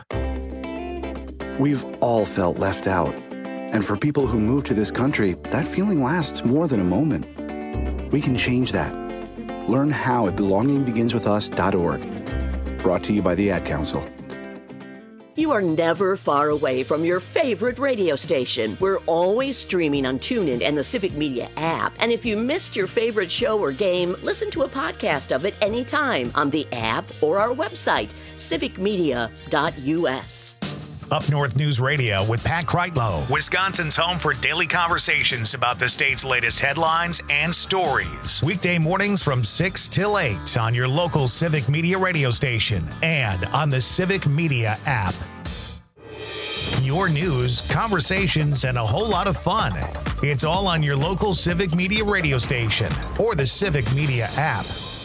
We've all felt left out. And for people who move to this country, that feeling lasts more than a moment. We can change that. Learn how at belongingbeginswithus.org. Brought to you by the Ad Council. You are never far away from your favorite radio station. We're always streaming on TuneIn and the Civic Media app. And if you missed your favorite show or game, listen to a podcast of it anytime on the app or our website, civicmedia.us. Up North News Radio with Pat Kreitlow, Wisconsin's home for daily conversations about the state's latest headlines and stories. Weekday mornings from 6 till 8 on your local Civic Media radio station and on the Civic Media app. Your news, conversations, and a whole lot of fun. It's all on your local Civic Media radio station or the Civic Media app.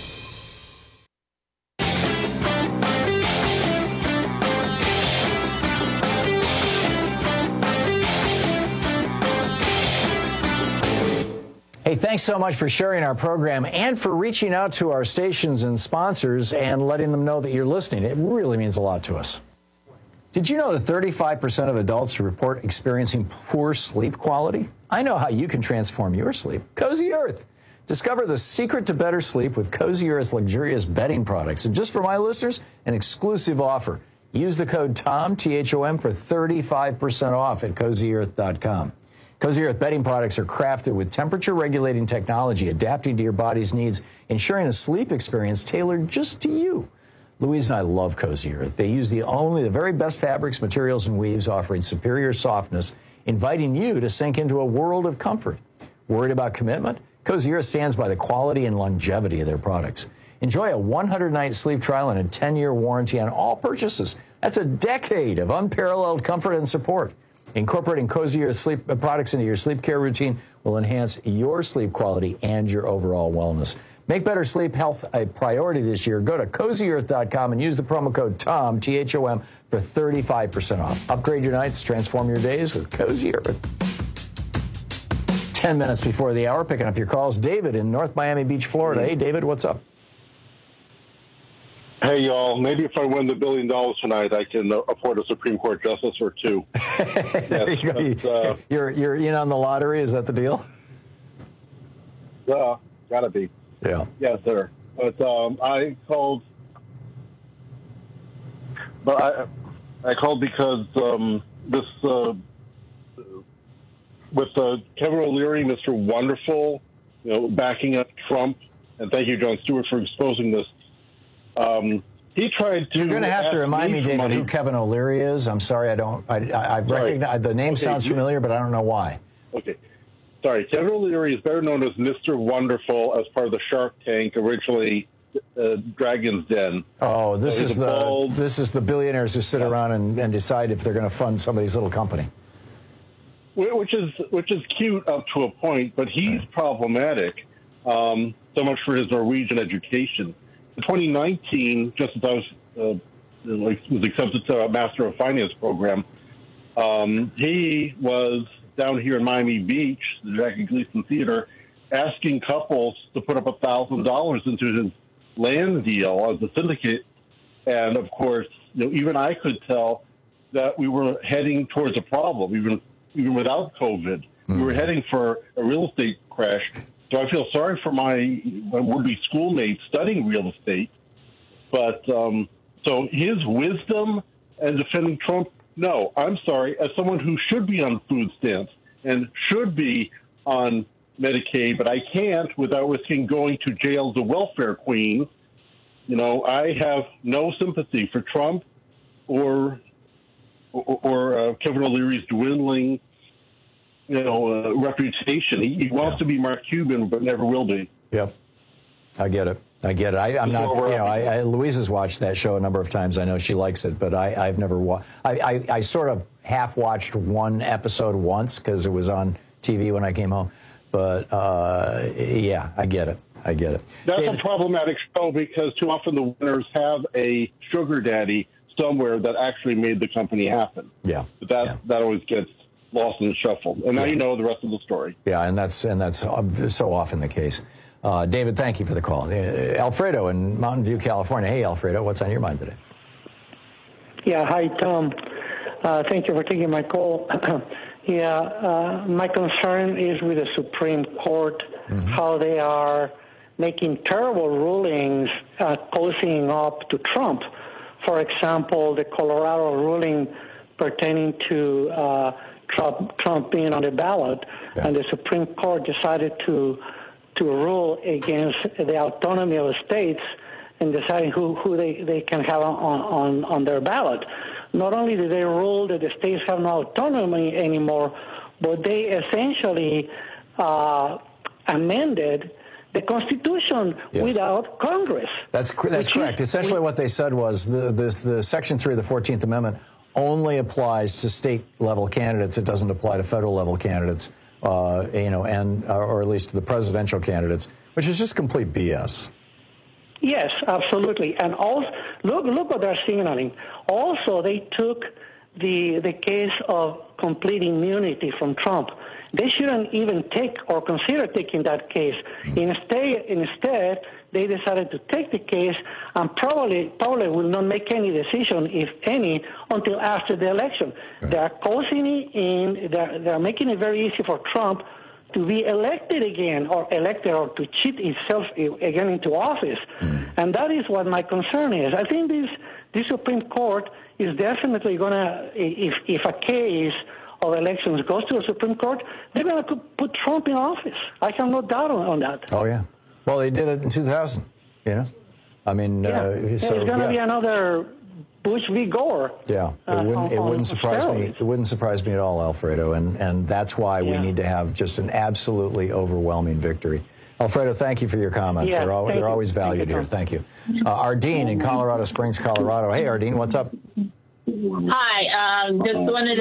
Hey, thanks so much for sharing our program and for reaching out to our stations and sponsors and letting them know that you're listening. It really means a lot to us. Did you know that 35% of adults report experiencing poor sleep quality? I know how you can transform your sleep. Cozy Earth. Discover the secret to better sleep with Cozy Earth's luxurious bedding products. And just for my listeners, an exclusive offer. Use the code TOM, T-H-O-M, for 35% off at CozyEarth.com. Cozy Earth bedding products are crafted with temperature-regulating technology, adapting to your body's needs, ensuring a sleep experience tailored just to you. Louise and I love Cozy Earth. They use the very best fabrics, materials, and weaves, offering superior softness, inviting you to sink into a world of comfort. Worried about commitment? Cozy Earth stands by the quality and longevity of their products. Enjoy a 100-night sleep trial and a 10-year warranty on all purchases. That's a decade of unparalleled comfort and support. Incorporating Cozy Earth sleep products into your sleep care routine will enhance your sleep quality and your overall wellness. Make better sleep health a priority this year. Go to CozyEarth.com and use the promo code TOM, T-H-O-M, for 35% off. Upgrade your nights, transform your days with Cozy Earth. 10 minutes before the hour, picking up your calls. David in North Miami Beach, Florida. Hey, David, what's up? Hey, y'all, maybe if I win the $1 billion tonight, I can afford a Supreme Court justice or two. There you go. You're in on the lottery? Is that the deal? Gotta be. Yeah. Yes, sir. But I called. But I called because this with Kevin O'Leary, Mr. Wonderful, backing up Trump, and thank you, Jon Stewart, for exposing this. He tried to. You're going to have to remind me, David, who Kevin O'Leary is. I'm sorry, I recognize the name. Sounds familiar, but I don't know why. Okay. Sorry, Kevin O'Leary is better known as Mr. Wonderful as part of the Shark Tank, originally Dragon's Den. Oh, this is the billionaires who sit around and decide if they're going to fund somebody's little company. Which is cute up to a point, but he's problematic. So much for his Norwegian education. In 2019, just as I was accepted to a Master of Finance program, he was down here in Miami Beach, the Jackie Gleason Theater, asking couples to put up $1,000 into his land deal as a syndicate. And of course, even I could tell that we were heading towards a problem, even without COVID. We were heading for a real estate crash. So I feel sorry for my would-be schoolmates studying real estate. But so his wisdom and defending Trump, no, I'm sorry. As someone who should be on food stamps and should be on Medicaid, but I can't without risking going to jail as a welfare queen, I have no sympathy for Trump or Kevin O'Leary's dwindling reputation. He wants to be Mark Cuban, but never will be. Yep. I get it. I'm not, Louise has watched that show a number of times. I know she likes it, but I've never watched. I sort of half watched one episode once because it was on TV when I came home. But, yeah, I get it. That's a problematic show because too often the winners have a sugar daddy somewhere that actually made the company happen. Yeah. But that always gets lost in the shuffle. And now you know the rest of the story. Yeah, and that's so often the case. David, thank you for the call. Alfredo in Mountain View, California. Hey, Alfredo, what's on your mind today? Yeah, hi, Tom. Thank you for taking my call. My concern is with the Supreme Court, how they are making terrible rulings closing up to Trump. For example, the Colorado ruling pertaining to Trump being on the ballot, and the Supreme Court decided to rule against the autonomy of the states and deciding who they can have on their ballot. not only did they rule that the states have no autonomy anymore, but they essentially amended the Constitution without Congress. That's correct. Essentially what they said was the Section 3 of the 14th Amendment only applies to state-level candidates. It doesn't apply to federal-level candidates, or at least to the presidential candidates, which is just complete BS. Yes, absolutely. And also, look what they're signaling. Also, they took the case of complete immunity from Trump. They shouldn't even take or consider taking that case. Instead, they decided to take the case and probably will not make any decision, if any, until after the election. Right. They are causing it in. They're making it very easy for Trump to be elected again, or to cheat himself again into office. And that is what my concern is. I think this Supreme Court is definitely going to, if a case of elections goes to the Supreme Court, they're going to put Trump in office. I have no doubt on that. Oh, yeah. Well, they did it in 2000, I mean, it's going to be another Bush v. Gore. Yeah, it wouldn't surprise me. It wouldn't surprise me at all, Alfredo, and that's why we need to have just an absolutely overwhelming victory. Alfredo, thank you for your comments. They're always valued here. Thank you. Ardeen in Colorado Springs, Colorado. Hey, Ardeen, what's up? Hi, just wanted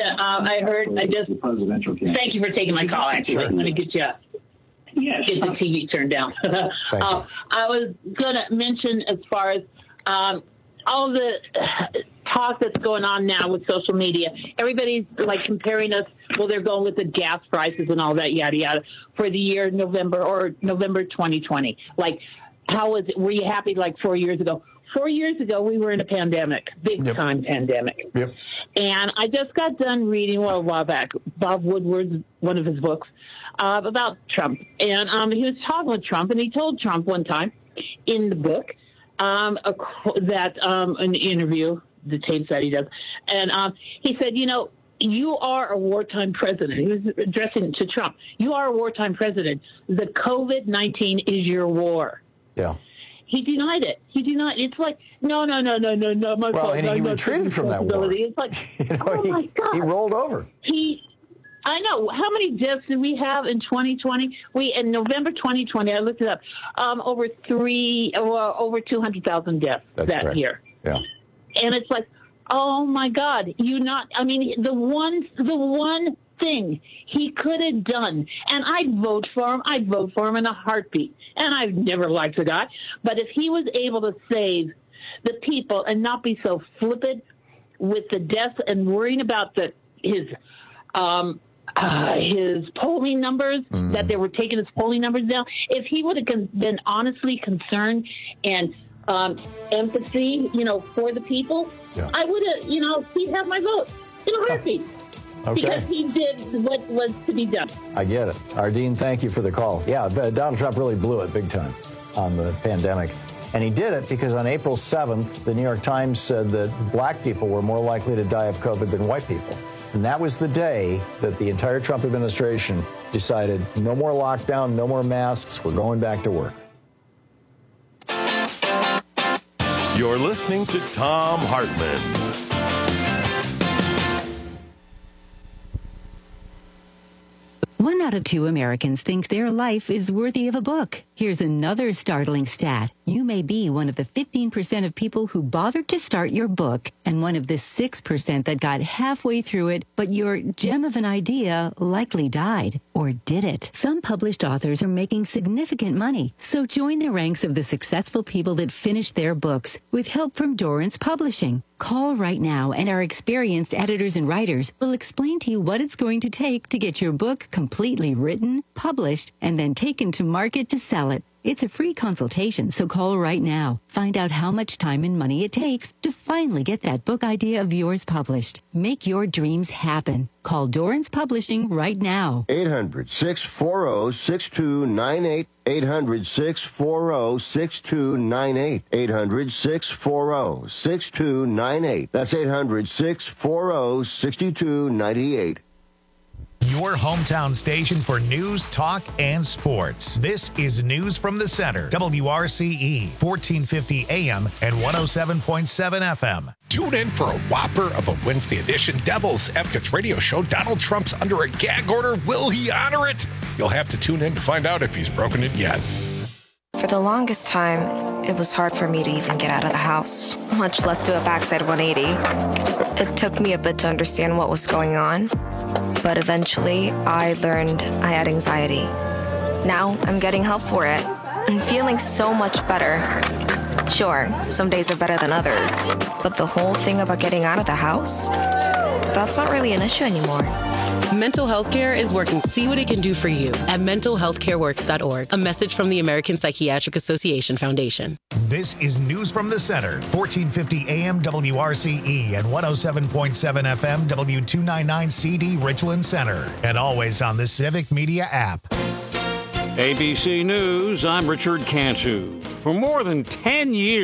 to. Thank you for taking my call. Actually, I'm going to get the TV turned down. I was going to mention, as far as all the talk that's going on now with social media, everybody's like comparing us. Well, they're going with the gas prices and all that, yada yada, for the year November 2020. Like, how was it? Were you happy like 4 years ago? 4 years ago, we were in a pandemic, big-time pandemic. Yep. And I just got done reading, a while back, Bob Woodward's, one of his books, about Trump. And he was talking with Trump, and he told Trump one time in the book that an interview, the tapes that he does, and he said, you are a wartime president. He was addressing it to Trump. You are a wartime president. The COVID-19 is your war. Yeah. He denied it. It's like, no. Well, and he retreated from that war. It's like, oh my God. He rolled over. I know. How many deaths did we have in 2020? In November 2020, I looked it up, over 200,000 deaths that year. Yeah. And it's like, oh my God, the one thing he could have done, and I'd vote for him in a heartbeat. And I've never liked the guy, but if he was able to save the people and not be so flippant with the deaths and worrying about his polling numbers, that they were taking his polling numbers down, if he would have been honestly concerned and empathy, for the people, I would have, he'd have my vote in a heartbeat. Okay. Because he did what was to be done. I get it. Ardeen, thank you for the call. Yeah, Donald Trump really blew it big time on the pandemic. And he did it because on April 7th, the New York Times said that black people were more likely to die of COVID than white people. And that was the day that the entire Trump administration decided no more lockdown, no more masks, we're going back to work. You're listening to Thom Hartmann. 1 out of 2 Americans think their life is worthy of a book. Here's another startling stat. You may be one of the 15% of people who bothered to start your book and one of the 6% that got halfway through it, but your gem of an idea likely died. Or did it? Some published authors are making significant money, so join the ranks of the successful people that finished their books with help from Dorrance Publishing. Call right now, and our experienced editors and writers will explain to you what it's going to take to get your book completely written, published, and then taken to market to sell it. It's a free consultation, so call right now. Find out how much time and money it takes to finally get that book idea of yours published. Make your dreams happen. Call Dorrance Publishing right now. 800-640-6298. 800-640-6298. 800-640-6298. That's 800-640-6298. Your hometown station for news, talk, and sports. This is News from the Center. WRCE, 1450 AM and 107.7 FM. Tune in for a whopper of a Wednesday edition Devil's Advocates radio show. Donald Trump's under a gag order. Will he honor it? You'll have to tune in to find out if he's broken it yet. For the longest time, it was hard for me to even get out of the house, much less do a backside 180. It took me a bit to understand what was going on, but eventually I learned I had anxiety. Now I'm getting help for it and feeling so much better. Sure, some days are better than others, but the whole thing about getting out of the house, that's not really an issue anymore. Mental health care is working. See what it can do for you at mentalhealthcareworks.org. A message from the American Psychiatric Association Foundation. This is News from the Center, 1450 AM WRCE and 107.7 FM W299 CD Richland Center, and always on the Civic Media app. ABC News, I'm Richard Cantu. For more than 10 years,